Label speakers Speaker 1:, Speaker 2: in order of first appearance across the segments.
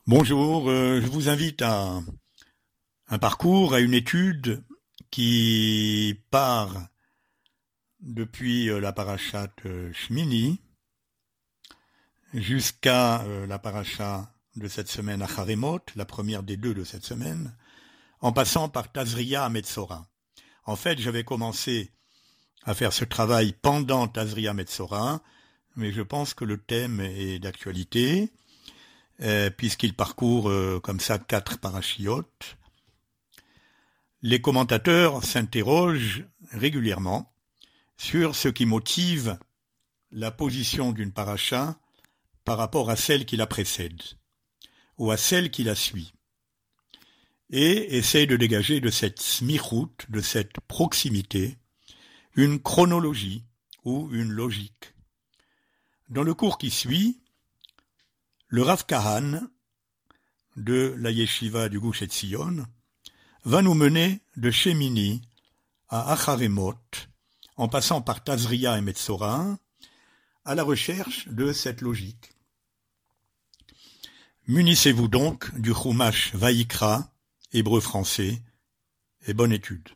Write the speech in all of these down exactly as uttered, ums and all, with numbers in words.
Speaker 1: Bonjour, euh, je vous invite à un parcours, à une étude qui part depuis euh, la parachate euh, Shmini jusqu'à euh, la paracha de cette semaine Acharemot, la première des deux de cette semaine, en passant par Tazria à Metzora. En fait, j'avais commencé à faire ce travail pendant Tazria Metzora, mais je pense que le thème est d'actualité, euh, puisqu'il parcourt euh, comme ça quatre parachiotes. Les commentateurs s'interrogent régulièrement sur ce qui motive la position d'une paracha par rapport à celle qui la précède ou à celle qui la suit, et essayent de dégager de cette smichout, de cette proximité, une chronologie ou une logique. Dans le cours qui suit, le Rav Kahan de la Yeshiva du Gush Etzion va nous mener de Shemini à Acharemot, en passant par Tazria et Metzora, à la recherche de cette logique. Munissez-vous donc du Chumash Vaïkra, hébreu-français, et bonne étude.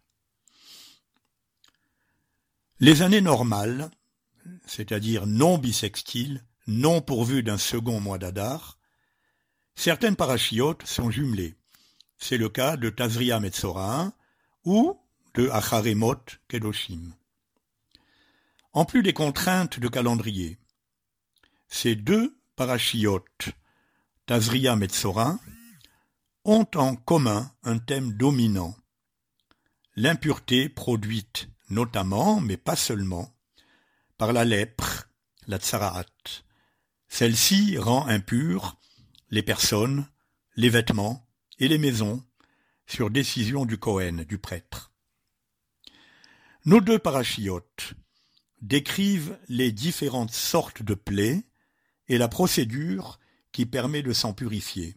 Speaker 1: Les années normales, c'est-à-dire non bissextiles, non pourvues d'un second mois d'Adar, certaines parachiotes sont jumelées. C'est le cas de Tazria Metzora ou de Acharemot Kedoshim. En plus des contraintes de calendrier, ces deux parachiotes, Tazria Metzora, ont en commun un thème dominant, l'impureté produite notamment, mais pas seulement, par la lèpre, la tsaraat. Celle-ci rend impures les personnes, les vêtements et les maisons sur décision du Kohen, du prêtre. Nos deux parachiotes décrivent les différentes sortes de plaies et la procédure qui permet de s'en purifier.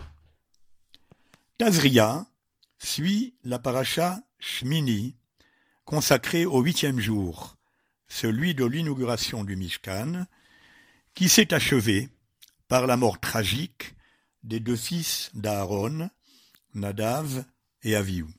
Speaker 1: Tazria suit la paracha Shmini, consacrée au huitième jour, celui de l'inauguration du Mishkan, qui s'est achevé par la mort tragique des deux fils d'Aaron, Nadav et Avihu.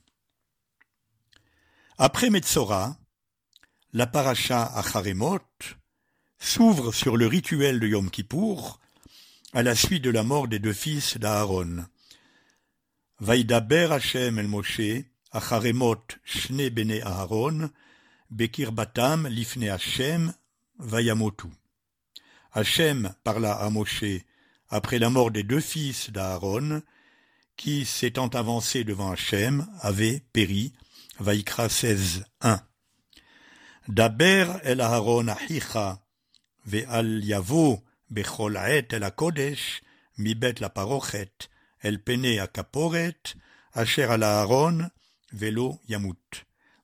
Speaker 1: Après Metzora, la paracha Acharemot s'ouvre sur le rituel de Yom Kippour à la suite de la mort des deux fils d'Aaron. Vaïdaber Hashem el Moshe, Acharemot shne bene Aaron, bekir batam lifne Hashem, vayamotu. Hashem parla à Moshe après la mort des deux fils d'Aaron, qui, s'étant avancés devant Hashem, avaient péri. Vaïkra seize, un. Daber el Aaron achicha, ve'al yavo bechol ha'et el hakodesh, mibet la parochet, el pene akaporet, asher al Aaron, velo yamut.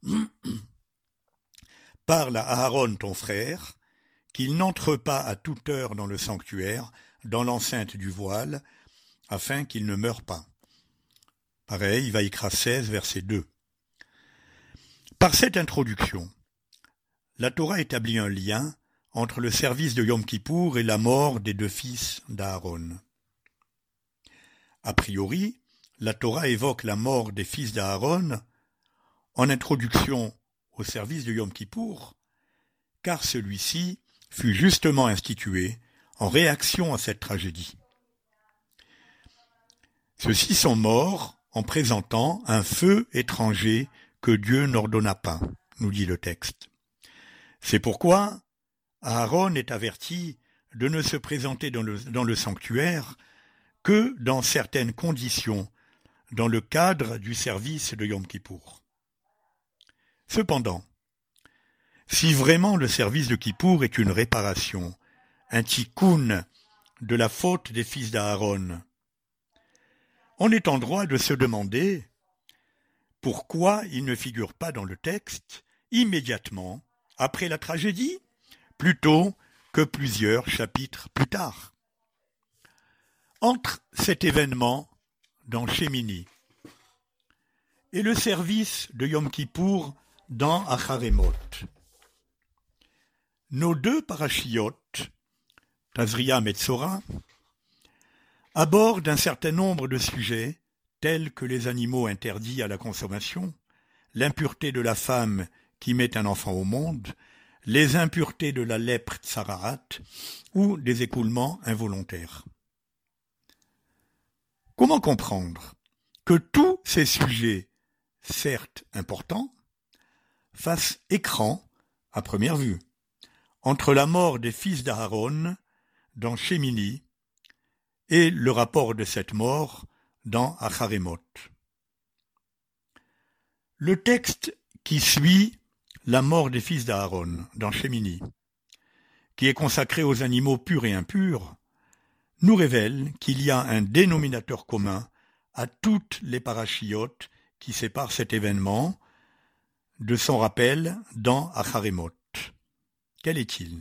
Speaker 1: Parle à Aaron ton frère, qu'il n'entre pas à toute heure dans le sanctuaire, dans l'enceinte du voile, afin qu'il ne meure pas. Pareil, Vaïkra seize, verset deux. Par cette introduction, la Torah établit un lien entre le service de Yom Kippour et la mort des deux fils d'Aaron. A priori, la Torah évoque la mort des fils d'Aaron en introduction au service de Yom Kippour, car celui-ci fut justement institué en réaction à cette tragédie. Ceux-ci sont morts en présentant un feu étranger que Dieu n'ordonna pas, nous dit le texte. C'est pourquoi Aaron est averti de ne se présenter dans le, dans le sanctuaire que dans certaines conditions, dans le cadre du service de Yom Kippour. Cependant, si vraiment le service de Kippour est une réparation, un tikkun de la faute des fils d'Aaron, on est en droit de se demander pourquoi il ne figure pas dans le texte immédiatement après la tragédie, plutôt que plusieurs chapitres plus tard. Entre cet événement dans Shemini et le service de Yom Kippour dans Acharemot, nos deux parachiotes, Tazria Metzora, aborde un certain nombre de sujets, tels que les animaux interdits à la consommation, l'impureté de la femme qui met un enfant au monde, les impuretés de la lèpre tsararat ou des écoulements involontaires. Comment comprendre que tous ces sujets, certes importants, fassent écran, à première vue, entre la mort des fils d'Aaron dans Shemini et le rapport de cette mort dans Acharemot. Le texte qui suit la mort des fils d'Aaron dans Shemini, qui est consacré aux animaux purs et impurs, nous révèle qu'il y a un dénominateur commun à toutes les parachiotes qui séparent cet événement de son rappel dans Acharemot. Quel est-il?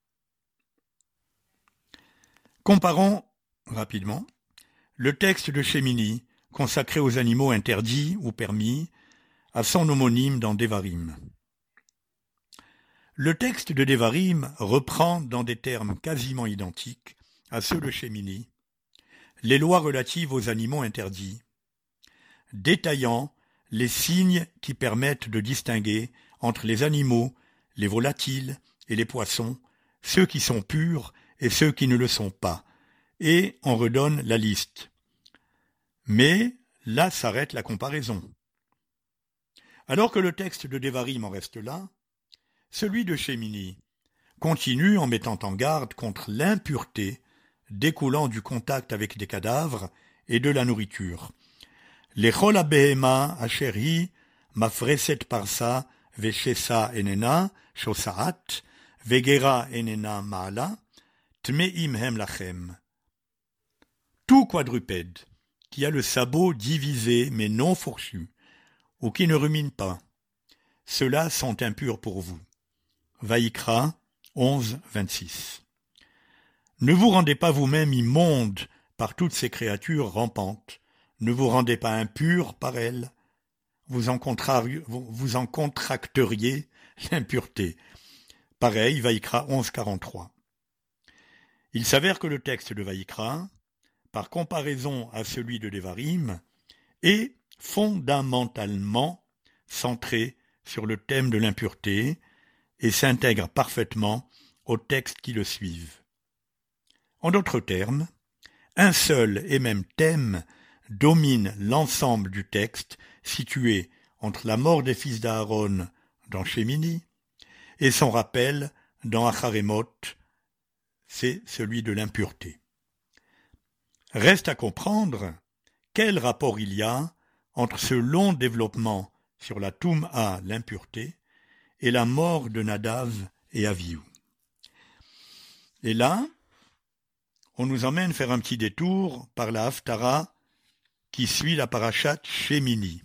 Speaker 1: Comparons rapidement le texte de Shemini consacré aux animaux interdits ou permis à son homonyme dans Devarim. Le texte de Devarim reprend dans des termes quasiment identiques à ceux de Shemini les lois relatives aux animaux interdits, détaillant les signes qui permettent de distinguer entre les animaux, les volatiles et les poissons, ceux qui sont purs et ceux qui ne le sont pas, et on redonne la liste. Mais là s'arrête la comparaison. Alors que le texte de Devarim en reste là, celui de Shemini continue en mettant en garde contre l'impureté découlant du contact avec des cadavres et de la nourriture. L'echol habehema asher mafreset parsa veshesa enena shosaat vegera enena maala tmeim hem lachem. Tout quadrupède qui a le sabot divisé mais non fourchu, ou qui ne rumine pas, ceux-là sont impurs pour vous. Vaïkra onze, vingt-six. Ne vous rendez pas vous-même immonde par toutes ces créatures rampantes, ne vous rendez pas impur par elles, vous en, vous en contracteriez l'impureté. Pareil, Vaïkra onze, quarante-trois. Il s'avère que le texte de Vaïkra, par comparaison à celui de Devarim, est fondamentalement centré sur le thème de l'impureté et s'intègre parfaitement aux textes qui le suivent. En d'autres termes, un seul et même thème domine l'ensemble du texte situé entre la mort des fils d'Aaron dans Shemini et son rappel dans Acharemot, c'est celui de l'impureté. Reste à comprendre quel rapport il y a entre ce long développement sur la Toum'a, l'impureté, et la mort de Nadav et Avihu. Et là, on nous emmène faire un petit détour par la Haftara qui suit la parashat Shemini.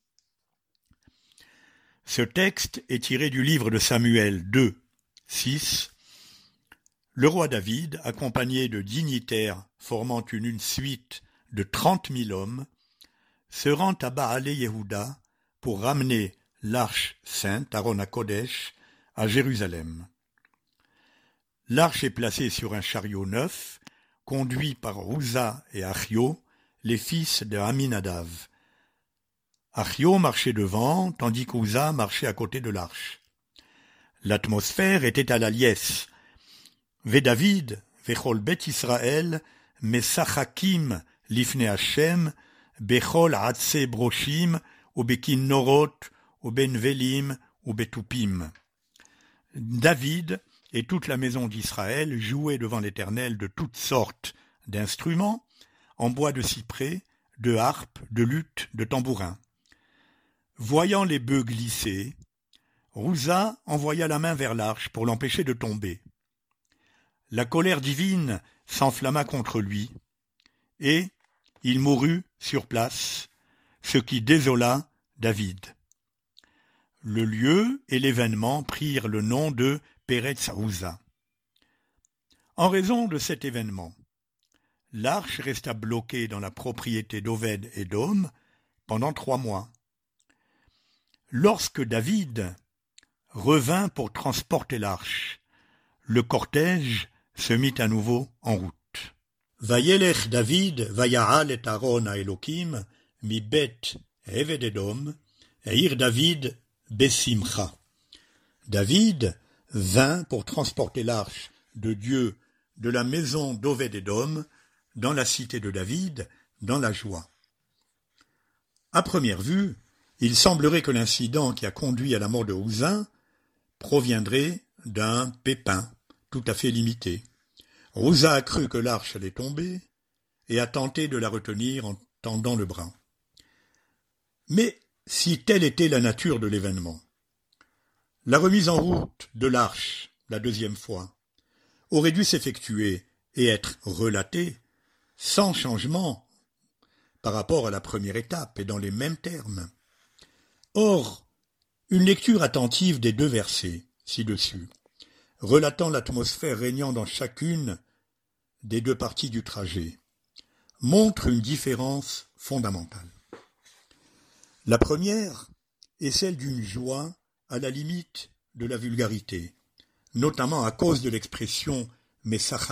Speaker 1: Ce texte est tiré du livre de Samuel deux, six. Le roi David, accompagné de dignitaires formant une, une suite de trente mille hommes, se rend à Baalé Yehuda pour ramener l'arche sainte, Aron HaKodesh, à Jérusalem. L'arche est placée sur un chariot neuf, conduit par Uza et Achio, les fils de Aminadav. Achio marchait devant, tandis qu'Uza marchait à côté de l'arche. L'atmosphère était à la liesse. Ve David, vechol bet Israël, mesachakim lifne Hashem, bechol atse broshim, ou bekin norot, ou ben velim, ou betupim. David et toute la maison d'Israël jouaient devant l'Éternel de toutes sortes d'instruments, en bois de cyprès, de harpe, de luth, de tambourin. Voyant les bœufs glisser, Uza envoya la main vers l'arche pour l'empêcher de tomber. La colère divine s'enflamma contre lui, et il mourut sur place, ce qui désola David. Le lieu et l'événement prirent le nom de Peretz Uza. En raison de cet événement, l'arche resta bloquée dans la propriété d'Oved Edom pendant trois mois. Lorsque David revint pour transporter l'arche, le cortège se mit à nouveau en route. Vayelech David vaya'al et Aaron à Elokim mi bet Eved Edom eir David besimcha. David vint pour transporter l'arche de Dieu de la maison d'Oved Edom dans la cité de David dans la joie. À première vue, il semblerait que l'incident qui a conduit à la mort de Uzzah proviendrait d'un pépin tout à fait limité. Uzzah a cru que l'arche allait tomber et a tenté de la retenir en tendant le bras. Mais si telle était la nature de l'événement, la remise en route de l'arche, la deuxième fois, aurait dû s'effectuer et être relatée sans changement par rapport à la première étape et dans les mêmes termes. Or, une lecture attentive des deux versets ci-dessus, relatant l'atmosphère régnant dans chacune des deux parties du trajet, montre une différence fondamentale. La première est celle d'une joie à la limite de la vulgarité, notamment à cause de l'expression « Mesachakim ».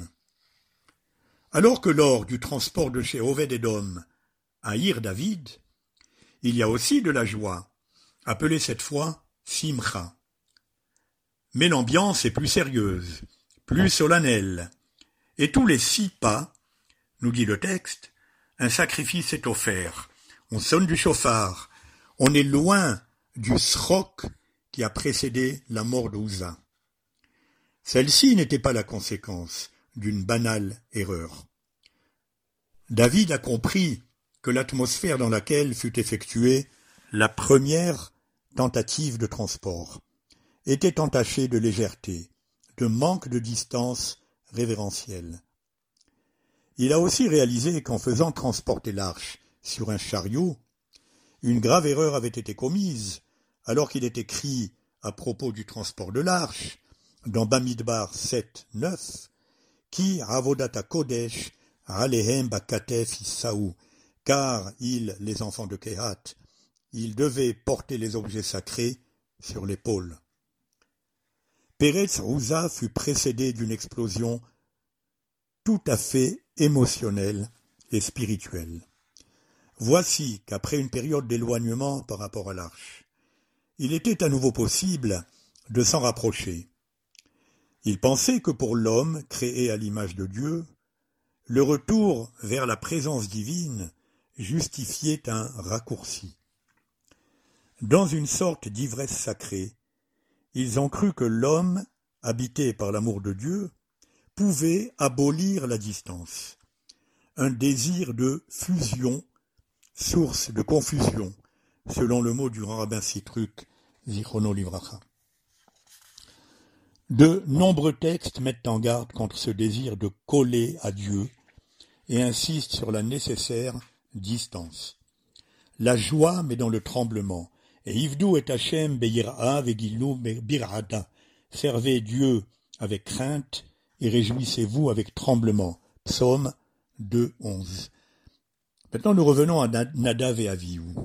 Speaker 1: Alors que lors du transport de chez Oved Edom à Ir David, il y a aussi de la joie, appelée cette fois Simcha. Mais l'ambiance est plus sérieuse, plus solennelle, et tous les six pas, nous dit le texte, un sacrifice est offert, on sonne du chauffard, on est loin du sroc qui a précédé la mort d'Uzzah. Celle-ci n'était pas la conséquence d'une banale erreur. David a compris que l'atmosphère dans laquelle fut effectuée la première tentative de transport était entachée de légèreté, de manque de distance révérentielle. Il a aussi réalisé qu'en faisant transporter l'arche sur un chariot, une grave erreur avait été commise, alors qu'il est écrit à propos du transport de l'arche, dans Bamidbar sept neuf, qui Avodata Kodesh Alehem Bakatef Issaou, car ils, les enfants de Kehat, ils devaient porter les objets sacrés sur l'épaule. Peretz Uzzah fut précédé d'une explosion tout à fait émotionnelle et spirituelle. Voici qu'après une période d'éloignement par rapport à l'arche, il était à nouveau possible de s'en rapprocher. Il pensait que pour l'homme créé à l'image de Dieu, le retour vers la présence divine justifiait un raccourci. Dans une sorte d'ivresse sacrée, ils ont cru que l'homme, habité par l'amour de Dieu, pouvait abolir la distance. Un désir de fusion, source de confusion, selon le mot du rabbin Sitruk, Zichrono Livracha. De nombreux textes mettent en garde contre ce désir de coller à Dieu et insistent sur la nécessaire distance. La joie, mais dans le tremblement. Et Ivdou et Hachem be'yira ve'gilou bir'ada. Servez Dieu avec crainte et réjouissez-vous avec tremblement. Psaume deux, onze. Maintenant, nous revenons à Nadav et Avihu.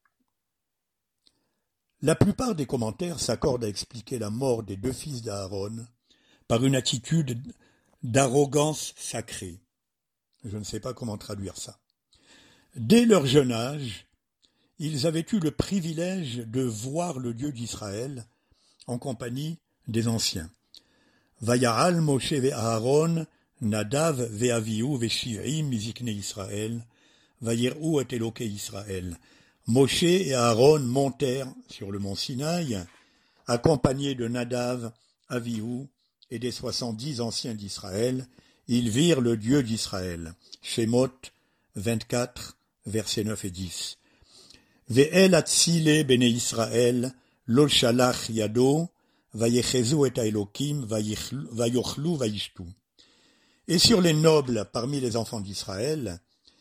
Speaker 1: La plupart des commentaires s'accordent à expliquer la mort des deux fils d'Aaron par une attitude d'arrogance sacrée. Je ne sais pas comment traduire ça. Dès leur jeune âge, ils avaient eu le privilège de voir le Dieu d'Israël en compagnie des anciens. Vaya'al Moshe ve'Aaron, Nadav ve'Avihu ve'Shiv'im mizikne Israël, Vayir'u et Elokei Israël. Moshe et Aaron montèrent sur le mont Sinaï, accompagnés de Nadav, Avihu et des soixante-dix anciens d'Israël. Ils virent le Dieu d'Israël. Shemot vingt-quatre, versets neuf et dix. Ve'el atzile bene Israël, lo shalach yado, vayechezu et Elokim, vayochlu vayishtu. Et sur les nobles parmi les enfants d'Israël,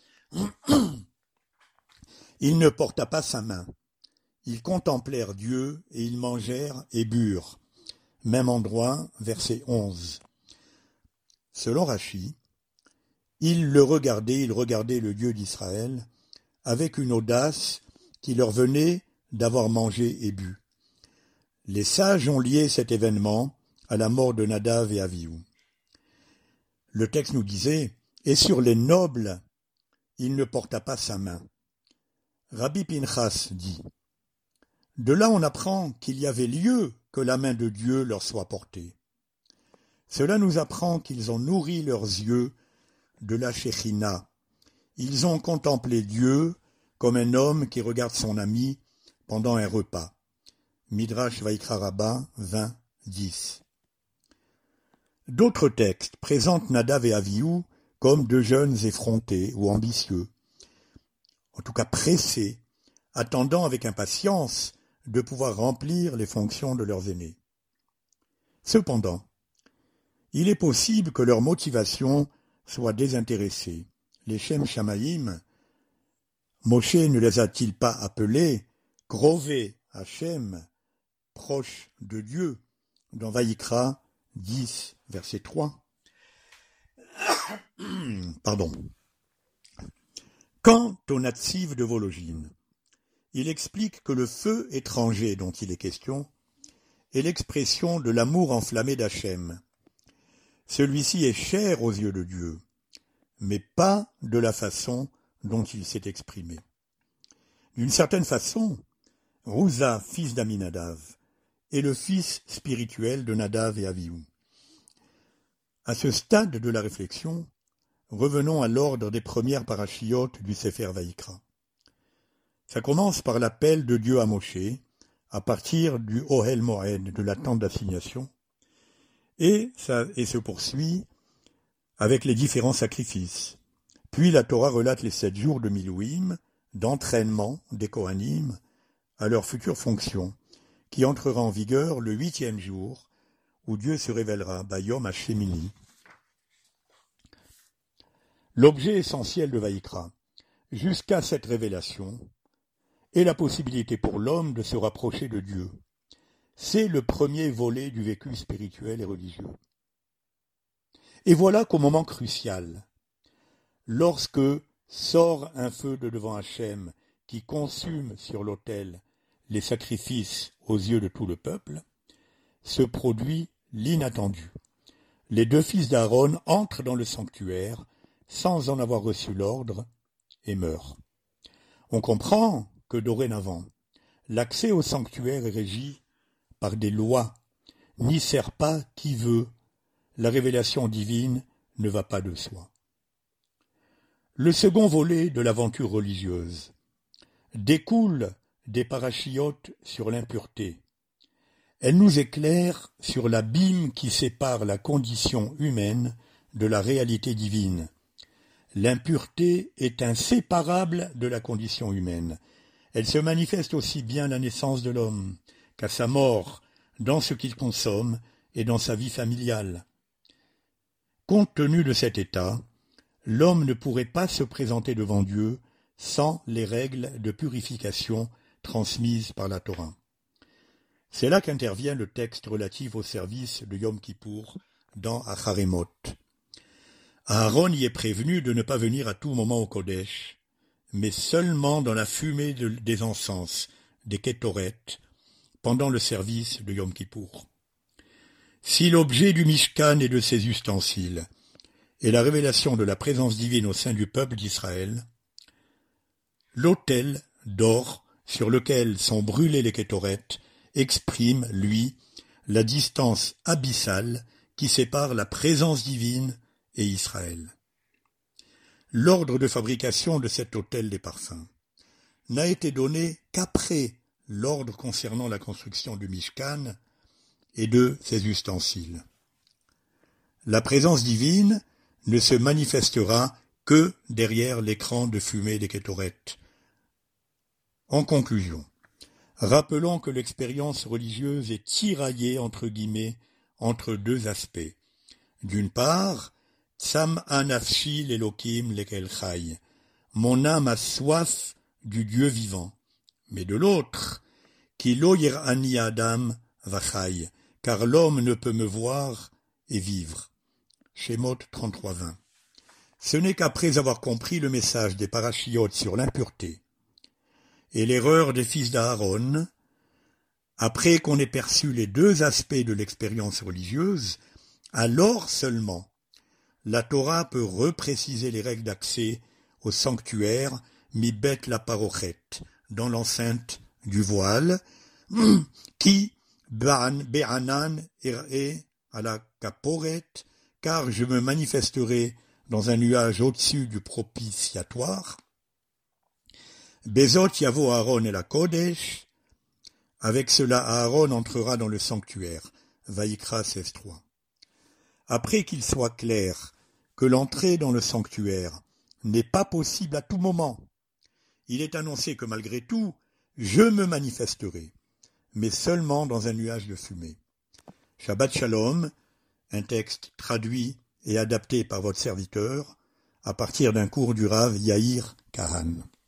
Speaker 1: il ne porta pas sa main. Ils contemplèrent Dieu et ils mangèrent et burent. Même endroit, verset onze. Selon Rachi, ils le regardaient, ils regardaient le Dieu d'Israël avec une audace qui leur venait d'avoir mangé et bu. Les sages ont lié cet événement à la mort de Nadav et Avihu. Le texte nous disait et sur les nobles, il ne porta pas sa main. Rabbi Pinchas dit, de là on apprend qu'il y avait lieu que la main de Dieu leur soit portée. Cela nous apprend qu'ils ont nourri leurs yeux de la Shekhinah. Ils ont contemplé Dieu comme un homme qui regarde son ami pendant un repas. Midrash Vaikra Rabbah vingt, dix. D'autres textes présentent Nadav et Avihu comme deux jeunes effrontés ou ambitieux, en tout cas pressés, attendant avec impatience de pouvoir remplir les fonctions de leurs aînés. Cependant, il est possible que leur motivation soit désintéressée. Les Shem Shamayim, Moshe ne les a-t-il pas appelés Grové Hachem, proche de Dieu, dans Vaïkra dix, verset trois. Pardon. Quant au Natsiv de Vologine, il explique que le feu étranger dont il est question est l'expression de l'amour enflammé d'Hachem. Celui-ci est cher aux yeux de Dieu, mais pas de la façon dont il s'est exprimé. D'une certaine façon, Rouza, fils d'Aminadav, est le fils spirituel de Nadav et Avihu. À ce stade de la réflexion, revenons à l'ordre des premières parachiotes du Sefer Vaïkra. Ça commence par l'appel de Dieu à Moshe, à partir du Ohel Moed, de la tente d'assignation, et, ça, et se poursuit avec les différents sacrifices. Puis la Torah relate les sept jours de Milouim, d'entraînement des Kohanim à leur future fonction, qui entrera en vigueur le huitième jour, où Dieu se révélera, Bayom Hashemini. L'objet essentiel de Vaïkra, jusqu'à cette révélation, est la possibilité pour l'homme de se rapprocher de Dieu. C'est le premier volet du vécu spirituel et religieux. Et voilà qu'au moment crucial, lorsque sort un feu de devant Hachem qui consume sur l'autel les sacrifices aux yeux de tout le peuple, se produit l'inattendu. Les deux fils d'Aaron entrent dans le sanctuaire sans en avoir reçu l'ordre et meurent. On comprend que dorénavant, l'accès au sanctuaire est régi par des lois, n'y sert pas qui veut, la révélation divine ne va pas de soi. Le second volet de l'aventure religieuse découle des parachiotes sur l'impureté. Elle nous éclaire sur l'abîme qui sépare la condition humaine de la réalité divine. L'impureté est inséparable de la condition humaine. Elle se manifeste aussi bien à la naissance de l'homme qu'à sa mort, dans ce qu'il consomme et dans sa vie familiale. Compte tenu de cet état, l'homme ne pourrait pas se présenter devant Dieu sans les règles de purification transmises par la Torah. C'est là qu'intervient le texte relatif au service de Yom Kippour dans Acharemot. Aaron y est prévenu de ne pas venir à tout moment au Kodesh, mais seulement dans la fumée de, des encens, des Kétoret, pendant le service de Yom Kippour. Si l'objet du Mishkan et de ses ustensiles est la révélation de la présence divine au sein du peuple d'Israël, l'autel d'or sur lequel sont brûlés les Kétoret exprime, lui, la distance abyssale qui sépare la présence divine et Israël. L'ordre de fabrication de cet autel des parfums n'a été donné qu'après l'ordre concernant la construction du Mishkan et de ses ustensiles. La présence divine ne se manifestera que derrière l'écran de fumée des Kétoret. En conclusion, rappelons que l'expérience religieuse est tiraillée entre guillemets entre deux aspects. D'une part, Tsam anafshi l'Elokim lekel chai, mon âme a soif du Dieu vivant. Mais de l'autre, Ki lo yir'ani Adam vachai, car l'homme ne peut me voir et vivre. Shemot trente-trois vingt. Ce n'est qu'après avoir compris le message des parachiotes sur l'impureté et l'erreur des fils d'Aaron, après qu'on ait perçu les deux aspects de l'expérience religieuse, alors seulement la Torah peut repréciser les règles d'accès au sanctuaire mi-bet la parochet, dans l'enceinte du voile, qui be'anan er'e à la kaporet, car je me manifesterai dans un nuage au-dessus du propitiatoire. Bezot yavo Aaron et la Kodesh, avec cela Aaron entrera dans le sanctuaire. Vaïkra seize trois. Après qu'il soit clair que l'entrée dans le sanctuaire n'est pas possible à tout moment, il est annoncé que malgré tout, je me manifesterai, mais seulement dans un nuage de fumée. Shabbat Shalom, un texte traduit et adapté par votre serviteur, à partir d'un cours du Rav Yair Kahan.